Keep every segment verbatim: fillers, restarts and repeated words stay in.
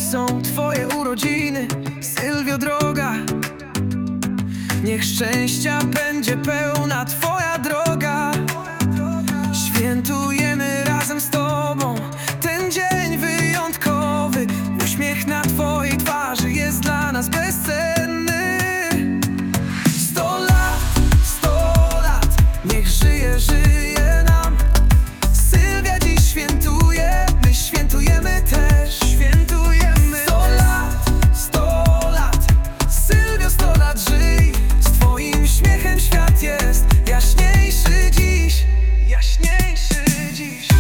są twoje urodziny, Sylwio droga. Niech szczęścia będzie pełna twoja droga. Świętujemy razem z tobą ten dzień wyjątkowy. Uśmiech na twojej twarzy jest dla nas bezcenny. Sto lat, sto lat, niech żyje, żyje nam. Sylwia dziś świętuje, my świętujemy też. Świętujemy. Sto lat, sto lat, Sylwio, sto lat żyj. Z twoim śmiechem świat jest jaśniejszy dziś. Jaśniejszy dziś.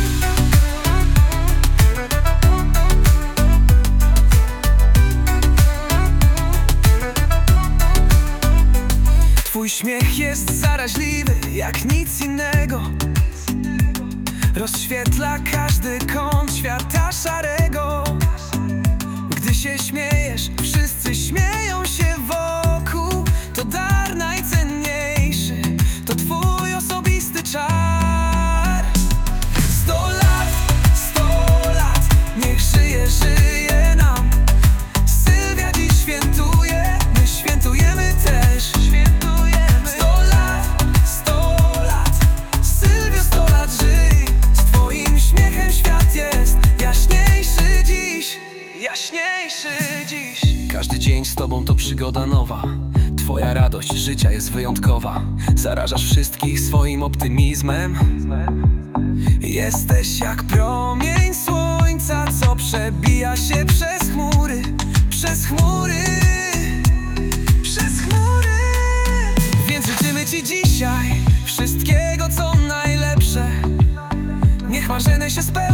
Twój śmiech jest zaraźliwy jak nic innego. Rozświetla każdy kąt świata szarego. Gdy się śmiejesz, wszyscy śmieją się wokół. To dar najcenniejszy, to twój osobisty czar. Sto lat, sto lat, niech żyje, żyje nam. Sylwia dziś świętuje, my świętujemy też. Świętujemy. Sto lat, sto lat, Sylwio, sto lat żyj. Z twoim śmiechem świat jest jaśniejszy dziś. Jaśniejszy dziś. Każdy dzień z tobą to przygoda nowa. Twoja radość życia jest wyjątkowa. Zarażasz wszystkich swoim optymizmem. Jesteś jak promień słońca, co przebija się przez chmury. Przez chmury. Przez chmury. Więc życzymy ci dzisiaj wszystkiego, co najlepsze. Niech marzenia się spełnią.